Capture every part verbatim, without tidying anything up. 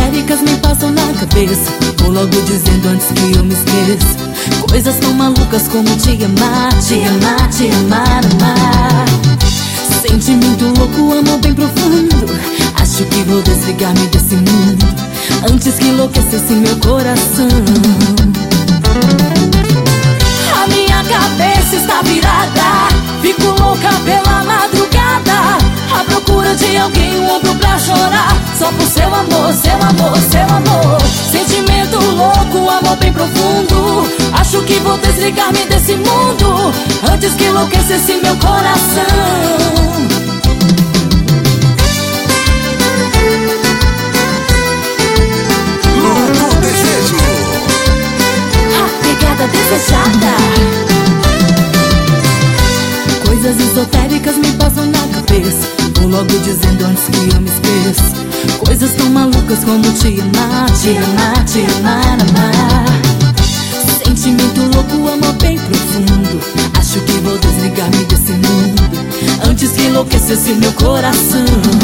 esotéricas me passam na cabeça. Vou logo dizendo antes que eu me esqueça. Coisas tão malucas como te amar, te amar, te amar, amar. Sentimento louco, amor bem profundo. Acho que vou desligar-me desse mundo antes que enlouquecesse meu coração. A minha cabeça está virada, fico louca pela madrugada, à procura de alguém, um ombro pra chorar, só por seu amor, seu amor, seu amor. Sentimento louco, amor bem profundo. Acho que vou desligar-me desse mundo antes que enlouquecesse meu coração. Louco desejo. A pegada desejada. Coisas esotéricas me passam na cabeça. Vou logo dizendo antes que eu me esqueça. Coisas tão malucas como te amar, te amar, te amar, amar. Sentimento louco, amor bem profundo. Acho que vou desligar-me desse mundo antes que enlouquecesse meu coração.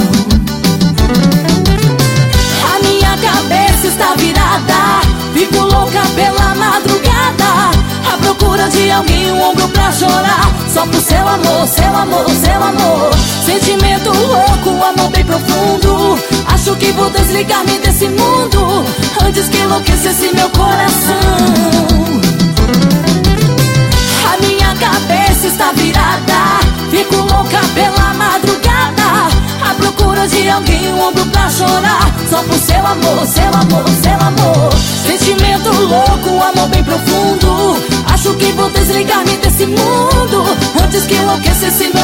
A minha cabeça está virada, fico louca pela madrugada, à procura de alguém, um ombro pra chorar, só por seu amor, seu amor, seu amor. Sentimento louco, amor bem profundo. Acho que vou desligar-me desse mundo antes que enlouquecesse meu coração. A minha cabeça está virada, fico louca pela madrugada, à procura de alguém, um ombro pra chorar, só por seu amor, seu amor, seu amor. Sentimento louco, amor bem profundo. Acho que vou desligar-me desse mundo antes que enlouquecesse meu